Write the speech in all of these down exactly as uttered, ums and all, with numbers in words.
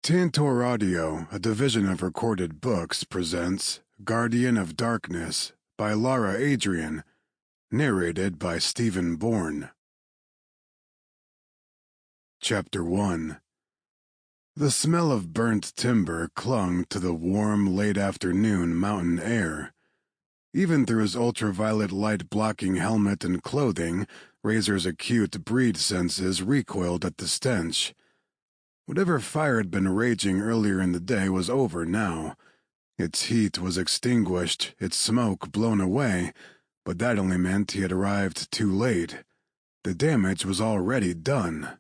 Tantor Audio, a division of Recorded Books, presents Guardian of Darkness by Laura Adrian, narrated by Stephen Bourne. Chapter one. The smell of burnt timber clung to the warm, late-afternoon mountain air. Even through his ultraviolet light-blocking helmet and clothing, Razor's acute breed senses recoiled at the stench. Whatever fire had been raging earlier in the day was over now. Its heat was extinguished, its smoke blown away, but that only meant he had arrived too late. The damage was already done.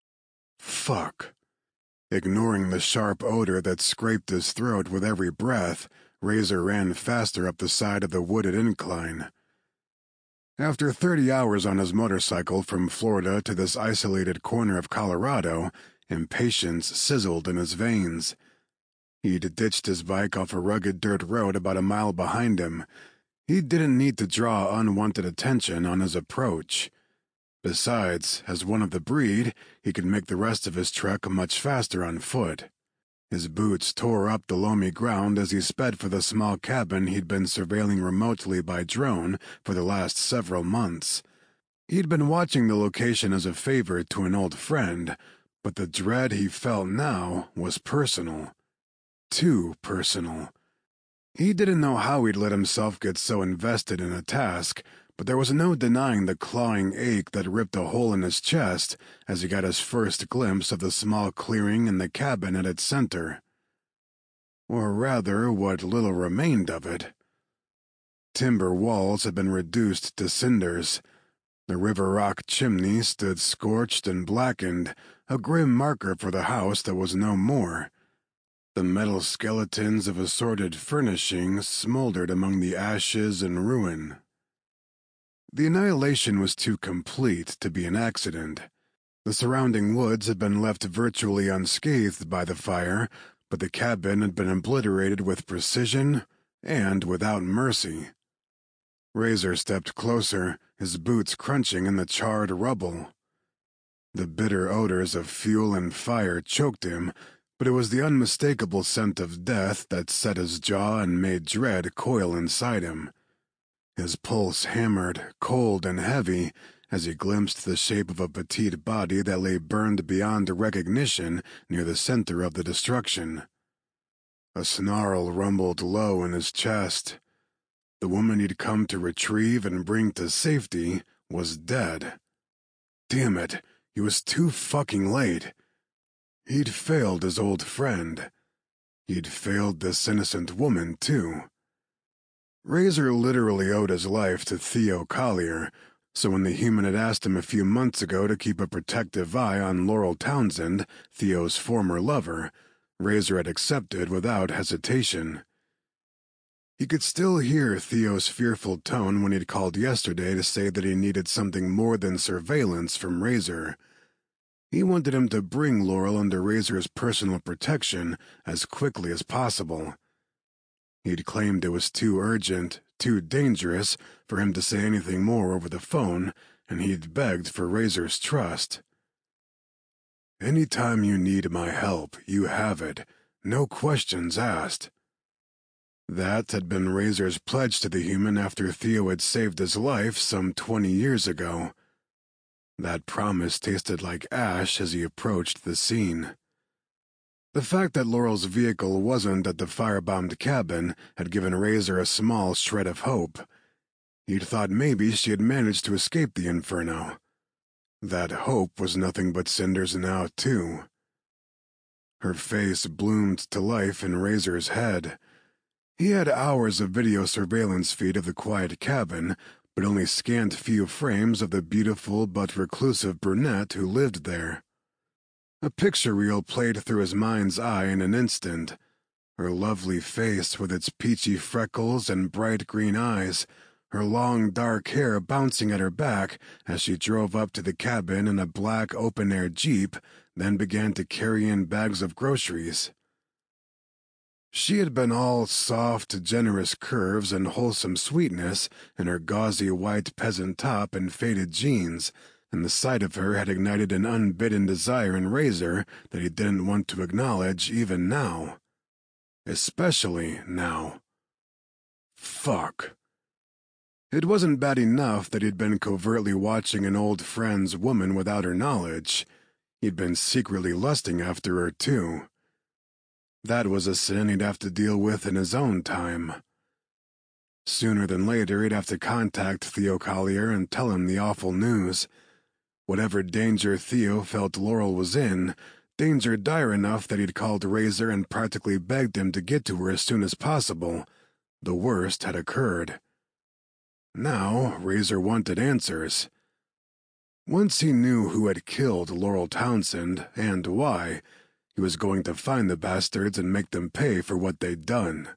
Fuck. Ignoring the sharp odor that scraped his throat with every breath, Razor ran faster up the side of the wooded incline. After thirty hours on his motorcycle from Florida to this isolated corner of Colorado, impatience sizzled in his veins. He'd ditched his bike off a rugged dirt road about a mile behind him. He didn't need to draw unwanted attention on his approach. Besides, as one of the breed, he could make the rest of his trek much faster on foot. His boots tore up the loamy ground as he sped for the small cabin he'd been surveilling remotely by drone for the last several months. He'd been watching the location as a favor to an old friend, but the dread he felt now was personal. Too personal. He didn't know how he'd let himself get so invested in a task, but there was no denying the clawing ache that ripped a hole in his chest as he got his first glimpse of the small clearing and the cabin at its center. Or rather, what little remained of it. Timber walls had been reduced to cinders. The river rock chimney stood scorched and blackened, a grim marker for the house that was no more. The metal skeletons of assorted furnishings smoldered among the ashes and ruin. The annihilation was too complete to be an accident. The surrounding woods had been left virtually unscathed by the fire, but the cabin had been obliterated with precision and without mercy. Razor stepped closer, his boots crunching in the charred rubble. The bitter odors of fuel and fire choked him, but it was the unmistakable scent of death that set his jaw and made dread coil inside him. His pulse hammered, cold and heavy, as he glimpsed the shape of a petite body that lay burned beyond recognition near the center of the destruction. A snarl rumbled low in his chest. The woman he'd come to retrieve and bring to safety was dead. Damn it, he was too fucking late. He'd failed his old friend. He'd failed this innocent woman, too. Razor literally owed his life to Theo Collier, so when the human had asked him a few months ago to keep a protective eye on Laurel Townsend, Theo's former lover, Razor had accepted without hesitation. He could still hear Theo's fearful tone when he'd called yesterday to say that he needed something more than surveillance from Razor. He wanted him to bring Laurel under Razor's personal protection as quickly as possible. He'd claimed it was too urgent, too dangerous, for him to say anything more over the phone, and he'd begged for Razor's trust. "Any time you need my help, you have it. No questions asked." That had been Razor's pledge to the human after Theo had saved his life some twenty years ago. That promise tasted like ash as he approached the scene. The fact that Laurel's vehicle wasn't at the firebombed cabin had given Razor a small shred of hope. He'd thought maybe she had managed to escape the inferno. That hope was nothing but cinders now, too. Her face bloomed to life in Razor's head. He had hours of video surveillance feed of the quiet cabin, but only scant few frames of the beautiful but reclusive brunette who lived there. A picture reel played through his mind's eye in an instant. Her lovely face with its peachy freckles and bright green eyes, her long dark hair bouncing at her back as she drove up to the cabin in a black open-air Jeep, then began to carry in bags of groceries. She had been all soft, generous curves and wholesome sweetness in her gauzy white peasant top and faded jeans, and the sight of her had ignited an unbidden desire in Razor that he didn't want to acknowledge even now. Especially now. Fuck. It wasn't bad enough that he'd been covertly watching an old friend's woman without her knowledge. He'd been secretly lusting after her, too. That was a sin he'd have to deal with in his own time. Sooner than later, he'd have to contact Theo Collier and tell him the awful news. Whatever danger Theo felt Laurel was in, danger dire enough that he'd called Razor and practically begged him to get to her as soon as possible, the worst had occurred. Now, Razor wanted answers. Once he knew who had killed Laurel Townsend, and why, he was going to find the bastards and make them pay for what they'd done.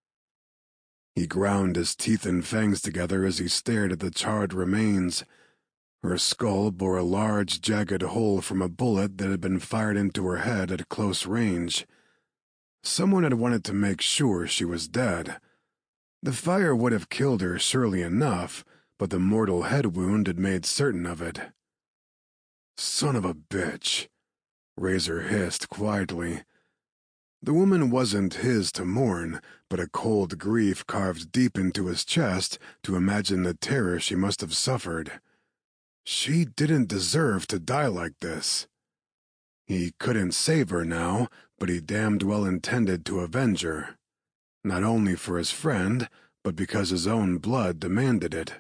He ground his teeth and fangs together as he stared at the charred remains. Her skull bore a large, jagged hole from a bullet that had been fired into her head at close range. Someone had wanted to make sure she was dead. The fire would have killed her surely enough, but the mortal head wound had made certain of it. Son of a bitch, Razor hissed quietly. The woman wasn't his to mourn, but a cold grief carved deep into his chest to imagine the terror she must have suffered. She didn't deserve to die like this. He couldn't save her now, but he damned well intended to avenge her. Not only for his friend, but because his own blood demanded it.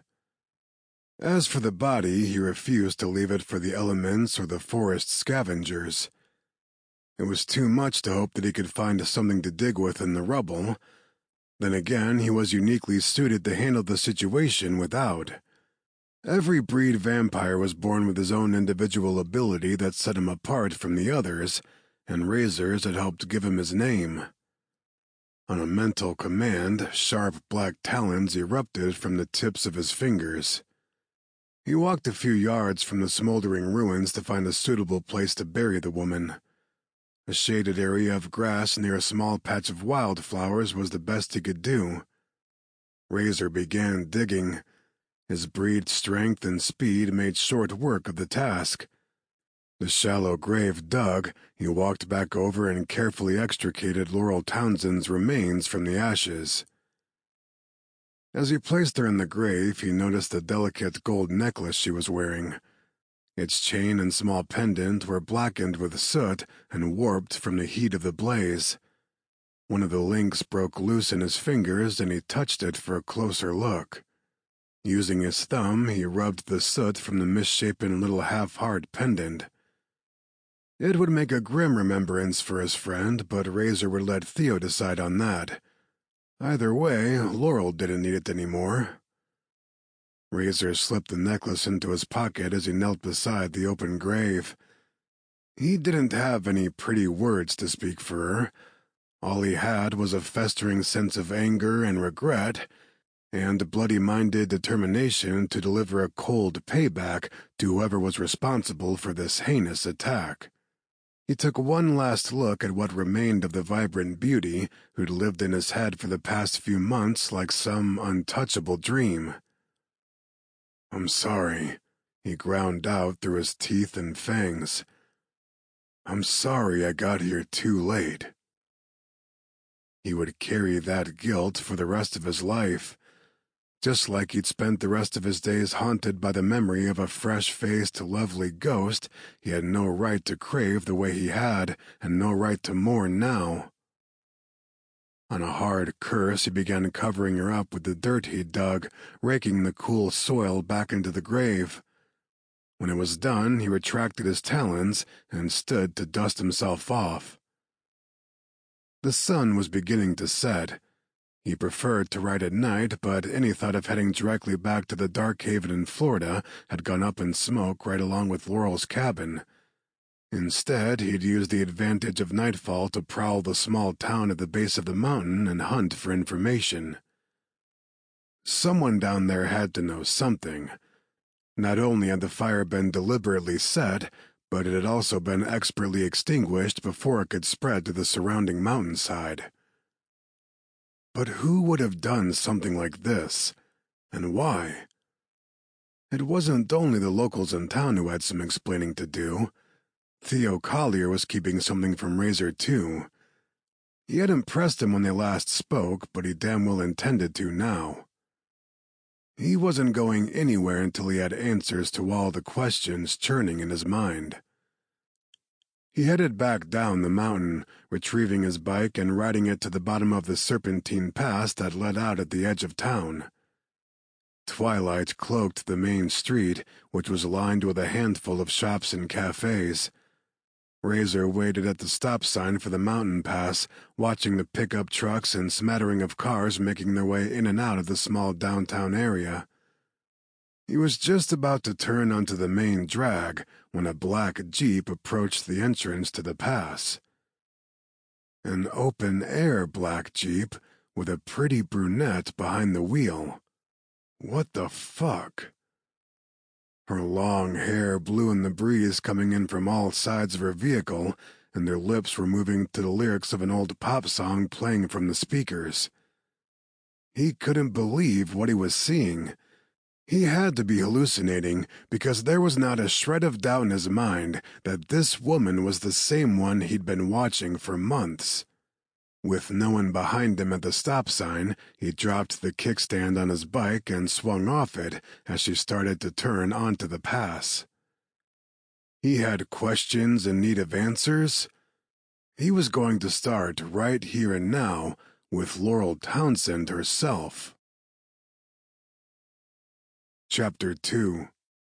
As for the body, he refused to leave it for the elements or the forest scavengers. It was too much to hope that he could find something to dig with in the rubble. Then again, he was uniquely suited to handle the situation without. Every breed vampire was born with his own individual ability that set him apart from the others, and Razor's had helped give him his name. On a mental command, sharp black talons erupted from the tips of his fingers. He walked a few yards from the smoldering ruins to find a suitable place to bury the woman. A shaded area of grass near a small patch of wildflowers was the best he could do. Razor began digging. His breed strength and speed made short work of the task. The shallow grave dug, he walked back over and carefully extricated Laurel Townsend's remains from the ashes. As he placed her in the grave, he noticed the delicate gold necklace she was wearing. Its chain and small pendant were blackened with soot and warped from the heat of the blaze. One of the links broke loose in his fingers, and he touched it for a closer look. Using his thumb, he rubbed the soot from the misshapen little half-heart pendant. It would make a grim remembrance for his friend, but Razor would let Theo decide on that. Either way, Laurel didn't need it anymore. Razor slipped the necklace into his pocket as he knelt beside the open grave. He didn't have any pretty words to speak for her. All he had was a festering sense of anger and regret, and bloody-minded determination to deliver a cold payback to whoever was responsible for this heinous attack. He took one last look at what remained of the vibrant beauty who'd lived in his head for the past few months like some untouchable dream. "I'm sorry," he ground out through his teeth and fangs. "I'm sorry I got here too late." He would carry that guilt for the rest of his life, just like he'd spent the rest of his days haunted by the memory of a fresh-faced, lovely ghost he had no right to crave the way he had, and no right to mourn now. On a hard curse, he began covering her up with the dirt he'd dug, raking the cool soil back into the grave. When it was done, he retracted his talons and stood to dust himself off. The sun was beginning to set. He preferred to ride at night, but any thought of heading directly back to the Dark Haven in Florida had gone up in smoke right along with Laurel's cabin. Instead, he'd use the advantage of nightfall to prowl the small town at the base of the mountain and hunt for information. Someone down there had to know something. Not only had the fire been deliberately set, but it had also been expertly extinguished before it could spread to the surrounding mountainside. But who would have done something like this, and why? It wasn't only the locals in town who had some explaining to do. Theo Collier was keeping something from Razor, too. He had impressed him when they last spoke, but he damn well intended to now. He wasn't going anywhere until he had answers to all the questions churning in his mind. He headed back down the mountain, retrieving his bike and riding it to the bottom of the serpentine pass that led out at the edge of town. Twilight cloaked the main street, which was lined with a handful of shops and cafes. Razor waited at the stop sign for the mountain pass, watching the pickup trucks and smattering of cars making their way in and out of the small downtown area. He was just about to turn onto the main drag when a black Jeep approached the entrance to the pass. An open-air black Jeep with a pretty brunette behind the wheel. What the fuck? Her long hair blew in the breeze coming in from all sides of her vehicle, and their lips were moving to the lyrics of an old pop song playing from the speakers. He couldn't believe what he was seeing. He had to be hallucinating, because there was not a shred of doubt in his mind that this woman was the same one he'd been watching for months. With no one behind him at the stop sign, he dropped the kickstand on his bike and swung off it as she started to turn onto the pass. He had questions in need of answers. He was going to start right here and now with Laurel Townsend herself. Chapter two.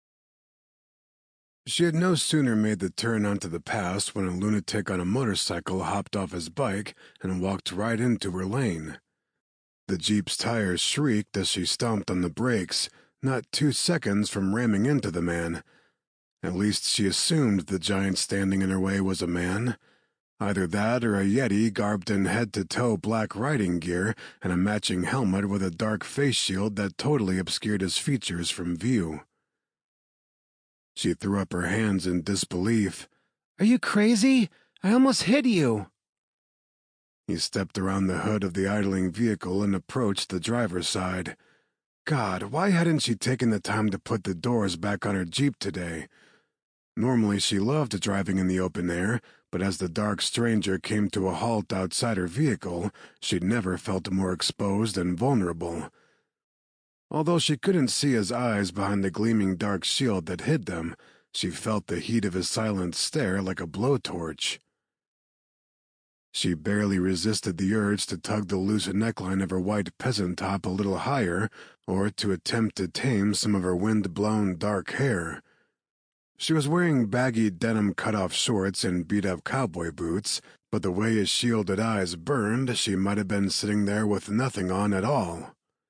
She had no sooner made the turn onto the pass when a lunatic on a motorcycle hopped off his bike and walked right into her lane. The Jeep's tires shrieked as she stomped on the brakes, not two seconds from ramming into the man. At least she assumed the giant standing in her way was a man. Either that or a Yeti garbed in head-to-toe black riding gear and a matching helmet with a dark face shield that totally obscured his features from view. She threw up her hands in disbelief. "Are you crazy? I almost hit you." He stepped around the hood of the idling vehicle and approached the driver's side. God, why hadn't she taken the time to put the doors back on her Jeep today? Normally she loved driving in the open air, but as the dark stranger came to a halt outside her vehicle, she'd never felt more exposed and vulnerable. Although she couldn't see his eyes behind the gleaming dark shield that hid them, she felt the heat of his silent stare like a blowtorch. She barely resisted the urge to tug the loose neckline of her white peasant top a little higher, or to attempt to tame some of her wind-blown dark hair. She was wearing baggy denim cut-off shorts and beat-up cowboy boots, but the way his shielded eyes burned, she might have been sitting there with nothing on at all.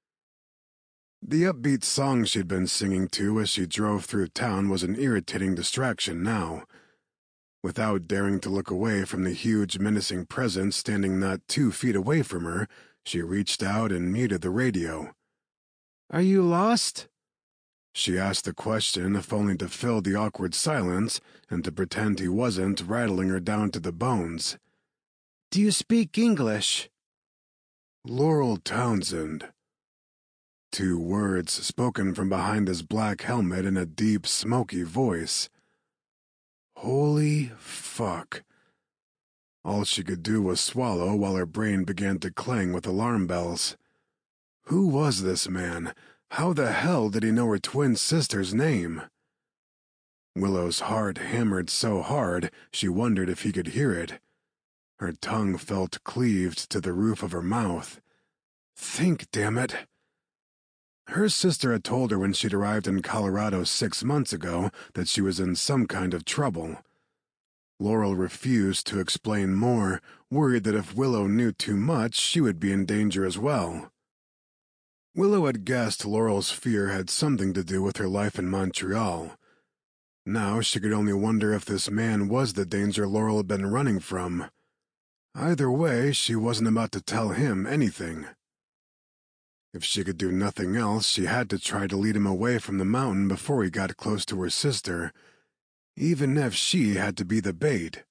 The upbeat song she'd been singing to as she drove through town was an irritating distraction now. Without daring to look away from the huge, menacing presence standing not two feet away from her, she reached out and muted the radio. "Are you lost?" She asked the question, if only to fill the awkward silence and to pretend he wasn't rattling her down to the bones. "Do you speak English?" "Laurel Townsend." Two words spoken from behind his black helmet in a deep, smoky voice. Holy fuck. All she could do was swallow while her brain began to clang with alarm bells. Who was this man? How the hell did he know her twin sister's name? Willow's heart hammered so hard she wondered if he could hear it. Her tongue felt cleaved to the roof of her mouth. Think, damn it! Her sister had told her when she'd arrived in Colorado six months ago that she was in some kind of trouble. Laurel refused to explain more, worried that if Willow knew too much, she would be in danger as well. Willow had guessed Laurel's fear had something to do with her life in Montreal. Now she could only wonder if this man was the danger Laurel had been running from. Either way, she wasn't about to tell him anything. If she could do nothing else, she had to try to lead him away from the mountain before he got close to her sister, even if she had to be the bait.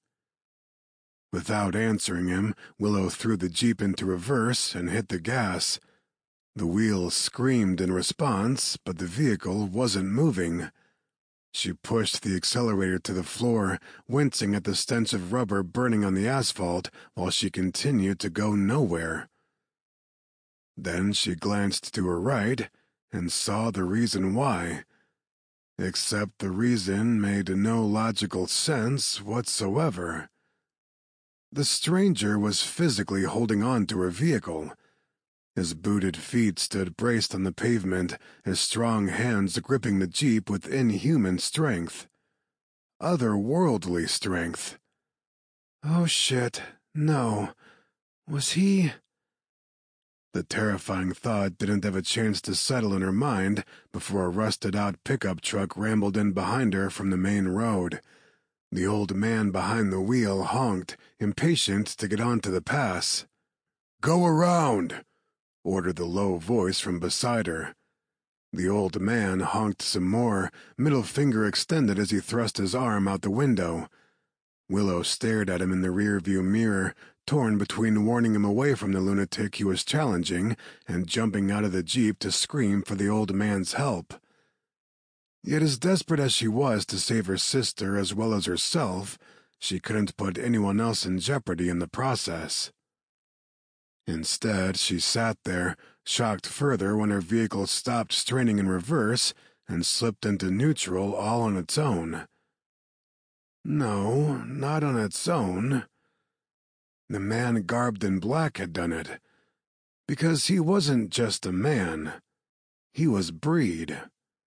Without answering him, Willow threw the Jeep into reverse and hit the gas. The wheel screamed in response, but the vehicle wasn't moving. She pushed the accelerator to the floor, wincing at the stench of rubber burning on the asphalt while she continued to go nowhere. Then she glanced to her right and saw the reason why. Except the reason made no logical sense whatsoever. The stranger was physically holding on to her vehicle. His booted feet stood braced on the pavement, his strong hands gripping the Jeep with inhuman strength. Otherworldly strength. Oh shit, no. Was he... The terrifying thought didn't have a chance to settle in her mind before a rusted-out pickup truck rambled in behind her from the main road. The old man behind the wheel honked, impatient to get onto the pass. "Go around!" ordered the low voice from beside her. The old man honked some more, middle finger extended as he thrust his arm out the window. Willow stared at him in the rearview mirror, torn between warning him away from the lunatic he was challenging and jumping out of the Jeep to scream for the old man's help. Yet as desperate as she was to save her sister as well as herself, she couldn't put anyone else in jeopardy in the process. Instead, she sat there, shocked further when her vehicle stopped straining in reverse and slipped into neutral all on its own. No, not on its own. The man garbed in black had done it. Because he wasn't just a man. He was Breed.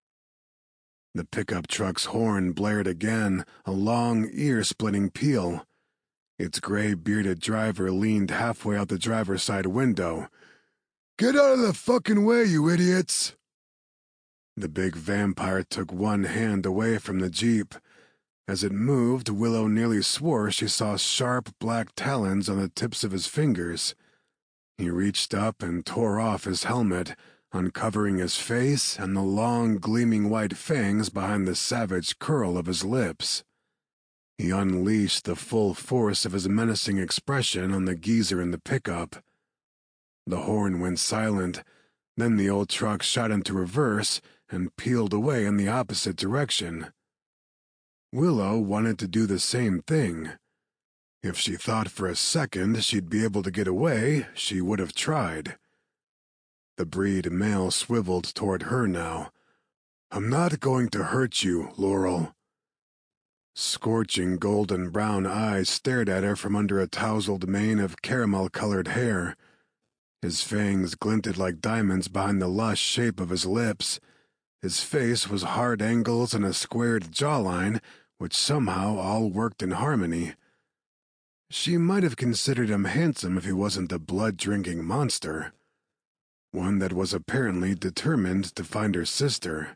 The pickup truck's horn blared again, a long, ear-splitting peal. Its gray-bearded driver leaned halfway out the driver's side window. "Get out of the fucking way, you idiots!" The big vampire took one hand away from the Jeep. As it moved, Willow nearly swore she saw sharp black talons on the tips of his fingers. He reached up and tore off his helmet, uncovering his face and the long, gleaming white fangs behind the savage curl of his lips. He unleashed the full force of his menacing expression on the geezer in the pickup. The horn went silent, then the old truck shot into reverse and peeled away in the opposite direction. Willow wanted to do the same thing. If she thought for a second she'd be able to get away, she would have tried. The Breed male swiveled toward her now. "I'm not going to hurt you, Laurel." Scorching golden brown eyes stared at her from under a tousled mane of caramel-colored hair. His fangs glinted like diamonds behind the lush shape of his lips. His face was hard angles and a squared jawline, which somehow all worked in harmony. She might have considered him handsome if he wasn't a blood-drinking monster. One that was apparently determined to find her sister.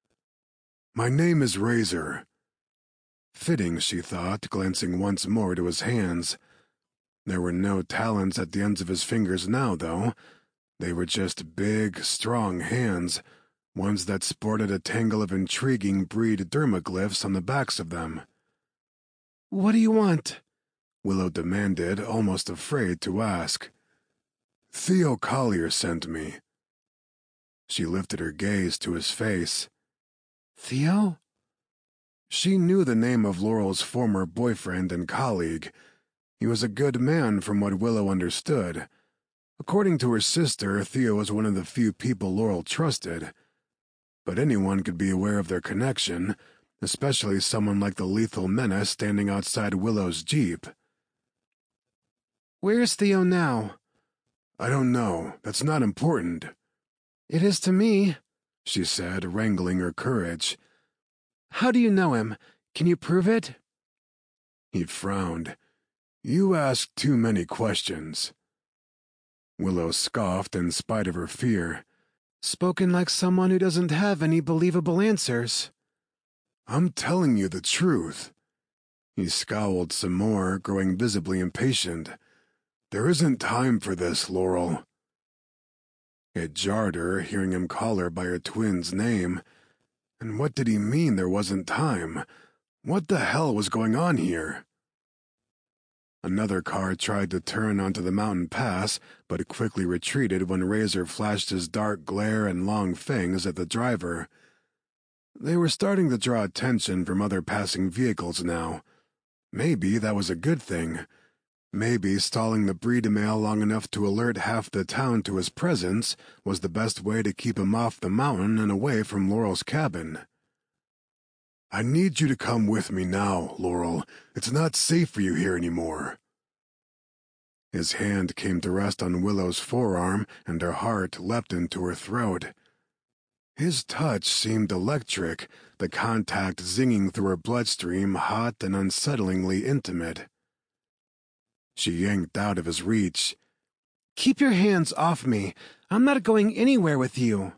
"My name is Razor." Fitting, she thought, glancing once more to his hands. There were no talons at the ends of his fingers now, though. They were just big, strong hands, ones that sported a tangle of intriguing Breed dermaglyphs on the backs of them. "What do you want?" Willow demanded, almost afraid to ask. "Theo Collier sent me." She lifted her gaze to his face. "Theo?" She knew the name of Laurel's former boyfriend and colleague. He was a good man from what Willow understood. According to her sister, Theo was one of the few people Laurel trusted. But anyone could be aware of their connection, especially someone like the lethal menace standing outside Willow's Jeep. "Where's Theo now?" "I don't know. That's not important." "It is to me," she said, wrangling her courage. "How do you know him? Can you prove it?" He frowned. "You ask too many questions." Willow scoffed in spite of her fear. "Spoken like someone who doesn't have any believable answers." "I'm telling you the truth." He scowled some more, growing visibly impatient. "There isn't time for this, Laurel." It jarred her, hearing him call her by her twin's name. And what did he mean there wasn't time? What the hell was going on here? Another car tried to turn onto the mountain pass, but quickly retreated when Razor flashed his dark glare and long fangs at the driver. They were starting to draw attention from other passing vehicles now. Maybe that was a good thing. Maybe stalling the breed male long enough to alert half the town to his presence was the best way to keep him off the mountain and away from Laurel's cabin. "I need you to come with me now, Laurel. It's not safe for you here anymore." His hand came to rest on Willow's forearm, and her heart leapt into her throat. His touch seemed electric, the contact zinging through her bloodstream hot and unsettlingly intimate. She yanked out of his reach. "Keep your hands off me. I'm not going anywhere with you."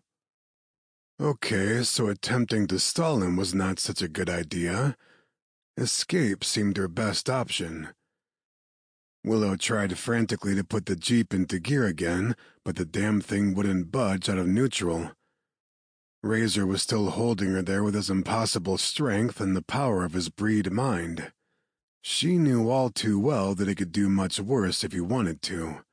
Okay, so attempting to stall him was not such a good idea. Escape seemed her best option. Willow tried frantically to put the Jeep into gear again, but the damn thing wouldn't budge out of neutral. Razor was still holding her there with his impossible strength and the power of his breed mind. She knew all too well that he could do much worse if he wanted to.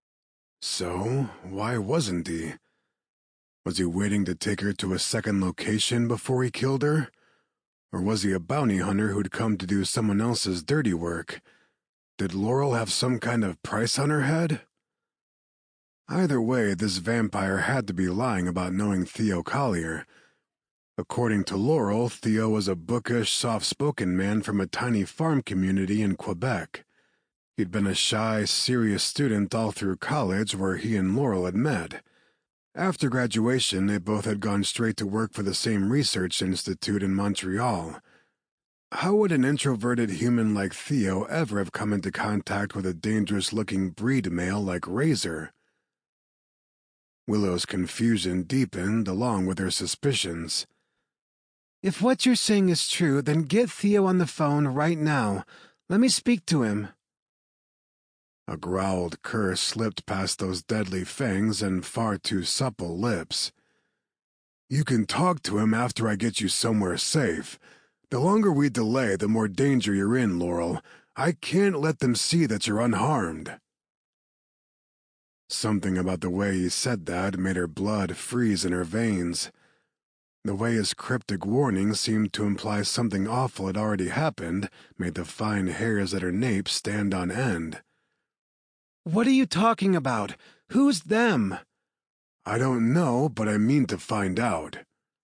So, why wasn't he? Was he waiting to take her to a second location before he killed her? Or was he a bounty hunter who'd come to do someone else's dirty work? Did Laurel have some kind of price on her head? Either way, this vampire had to be lying about knowing Theo Collier. According to Laurel, Theo was a bookish, soft-spoken man from a tiny farm community in Quebec. He'd been a shy, serious student all through college where he and Laurel had met. After graduation, they both had gone straight to work for the same research institute in Montreal. How would an introverted human like Theo ever have come into contact with a dangerous-looking breed male like Razor? Willow's confusion deepened along with her suspicions. "If what you're saying is true, then get Theo on the phone right now. Let me speak to him." A growled curse slipped past those deadly fangs and far too supple lips. "You can talk to him after I get you somewhere safe. The longer we delay, the more danger you're in, Laurel. I can't let them see that you're unharmed." Something about the way he said that made her blood freeze in her veins. The way his cryptic warning seemed to imply something awful had already happened made the fine hairs at her nape stand on end. "What are you talking about? Who's them?" "I don't know, but I mean to find out."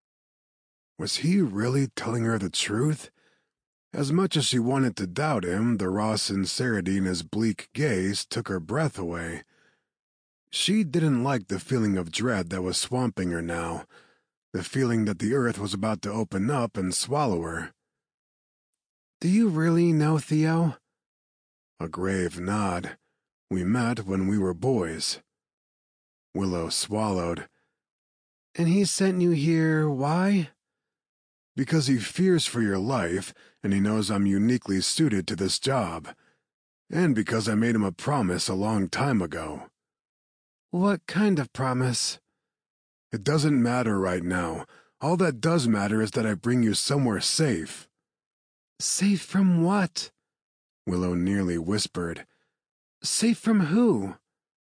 Was he really telling her the truth? As much as she wanted to doubt him, the raw sincerity in his bleak gaze took her breath away. She didn't like the feeling of dread that was swamping her now, the feeling that the earth was about to open up and swallow her. "Do you really know Theo?" A grave nod. "We met when we were boys." Willow swallowed. "And he sent you here, why?" "Because he fears for your life, and he knows I'm uniquely suited to this job. And because I made him a promise a long time ago." "What kind of promise?" "It doesn't matter right now. All that does matter is that I bring you somewhere safe." "Safe from what?" Willow nearly whispered. "Safe from who?"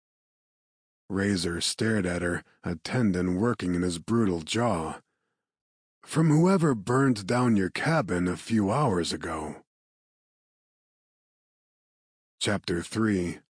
Razor stared at her, a tendon working in his brutal jaw. "From whoever burned down your cabin a few hours ago." Chapter three.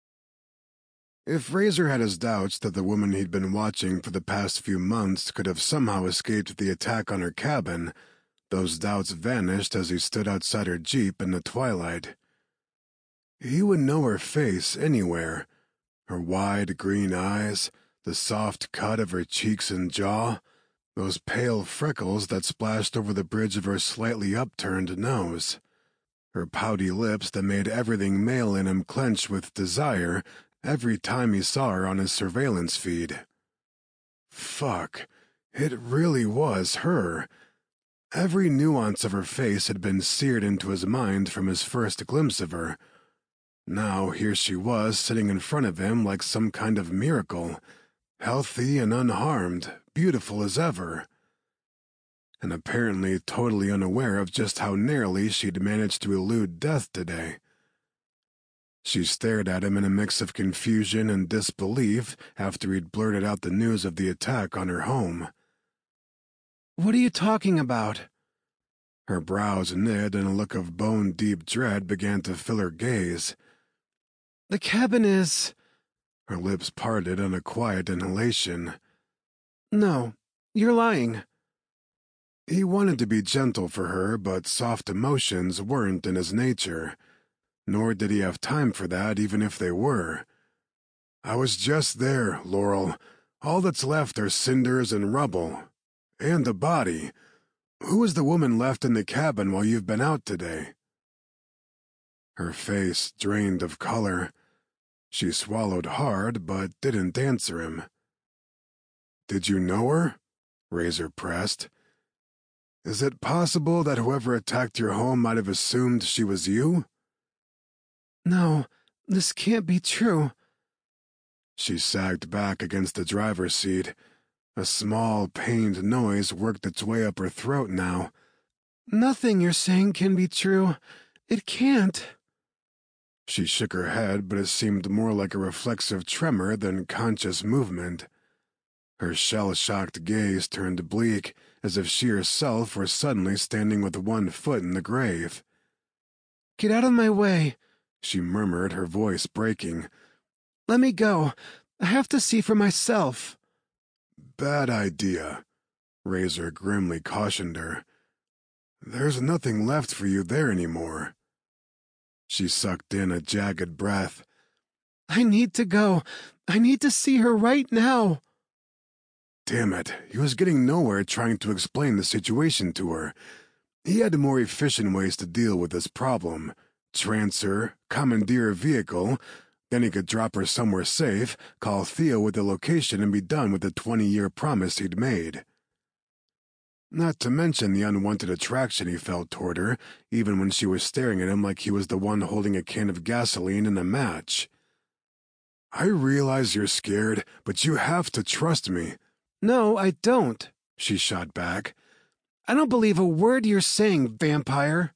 If Razor had his doubts that the woman he'd been watching for the past few months could have somehow escaped the attack on her cabin, those doubts vanished as he stood outside her Jeep in the twilight. He would know her face anywhere, her wide green eyes, the soft cut of her cheeks and jaw, those pale freckles that splashed over the bridge of her slightly upturned nose, her pouty lips that made everything male in him clench with desire every time he saw her on his surveillance feed. Fuck, it really was her. Every nuance of her face had been seared into his mind from his first glimpse of her. Now here she was sitting in front of him like some kind of miracle, healthy and unharmed, beautiful as ever. And apparently totally unaware of just how narrowly she'd managed to elude death today. She stared at him in a mix of confusion and disbelief after he'd blurted out the news of the attack on her home. What are you talking about? Her brows knit and a look of bone-deep dread began to fill her gaze. The cabin is... Her lips parted on a quiet inhalation. No, you're lying. He wanted to be gentle for her, but soft emotions weren't in his nature. Nor did he have time for that, even if they were. I was just there, Laurel. All that's left are cinders and rubble. And a body. Who was the woman left in the cabin while you've been out today? Her face drained of color. She swallowed hard, but didn't answer him. Did you know her? Razor pressed. Is it possible that whoever attacked your home might have assumed she was you? No, this can't be true. She sagged back against the driver's seat. A small, pained noise worked its way up her throat now. Nothing you're saying can be true. It can't. She shook her head, but it seemed more like a reflexive tremor than conscious movement. Her shell-shocked gaze turned bleak, as if she herself were suddenly standing with one foot in the grave. Get out of my way, she murmured, her voice breaking. Let me go. I have to see for myself. Bad idea, Razor grimly cautioned her. There's nothing left for you there anymore. She sucked in a jagged breath. I need to go. I need to see her right now. Damn it, he was getting nowhere trying to explain the situation to her. He had more efficient ways to deal with this problem. Transfer, commandeer a vehicle, then he could drop her somewhere safe, call Theo with the location, and be done with the twenty-year promise he'd made. Not to mention the unwanted attraction he felt toward her, even when she was staring at him like he was the one holding a can of gasoline and a match. I realize you're scared, but you have to trust me. No, I don't, she shot back. I don't believe a word you're saying, vampire.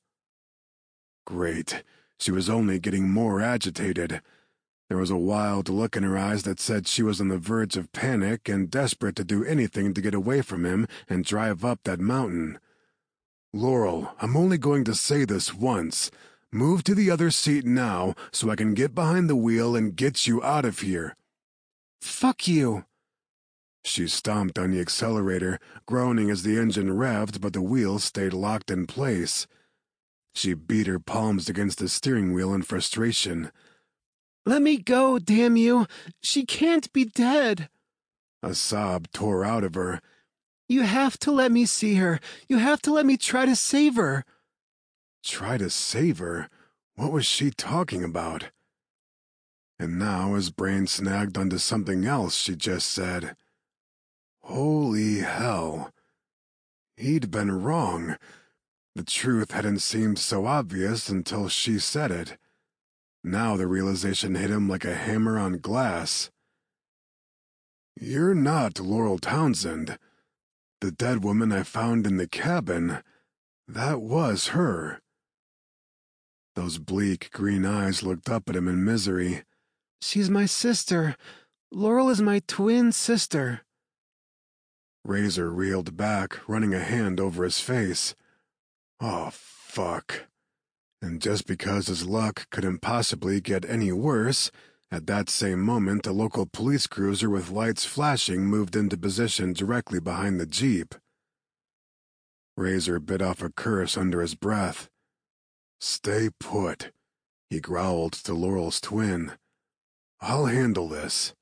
Great. She was only getting more agitated. There was a wild look in her eyes that said she was on the verge of panic and desperate to do anything to get away from him and drive up that mountain. Laurel, I'm only going to say this once. Move to the other seat now so I can get behind the wheel and get you out of here. Fuck you. She stomped on the accelerator, groaning as the engine revved, but the wheels stayed locked in place. She beat her palms against the steering wheel in frustration. Let me go, damn you! She can't be dead! A sob tore out of her. You have to let me see her. You have to let me try to save her. Try to save her? What was she talking about? And now his brain snagged onto something else she just said. Holy hell. He'd been wrong. The truth hadn't seemed so obvious until she said it. Now the realization hit him like a hammer on glass. You're not Laurel Townsend. The dead woman I found in the cabin, that was her. Those bleak green eyes looked up at him in misery. She's my sister. Laurel is my twin sister. Razor reeled back, running a hand over his face. Oh, fuck. And just because his luck couldn't possibly get any worse, at that same moment a local police cruiser with lights flashing moved into position directly behind the Jeep. Razor bit off a curse under his breath. Stay put, he growled to Laurel's twin. I'll handle this.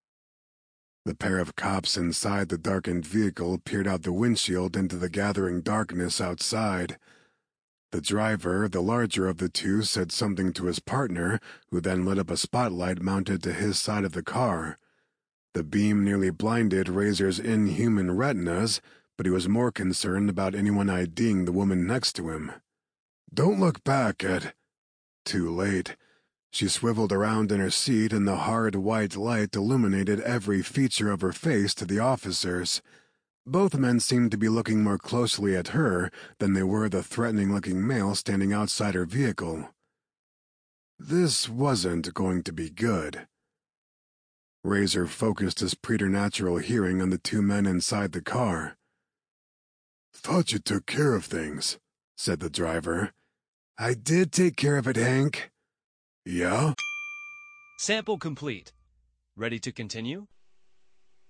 The pair of cops inside the darkened vehicle peered out the windshield into the gathering darkness outside. The driver, the larger of the two, said something to his partner, who then lit up a spotlight mounted to his side of the car. The beam nearly blinded Razor's inhuman retinas, but he was more concerned about anyone IDing the woman next to him. Don't look back, Ed. Too late. She swiveled around in her seat and the hard white light illuminated every feature of her face to the officers. Both men seemed to be looking more closely at her than they were the threatening-looking male standing outside her vehicle. This wasn't going to be good. Razor focused his preternatural hearing on the two men inside the car. "Thought you took care of things," said the driver. "I did take care of it, Hank." "Yeah?" Sample complete. Ready to continue?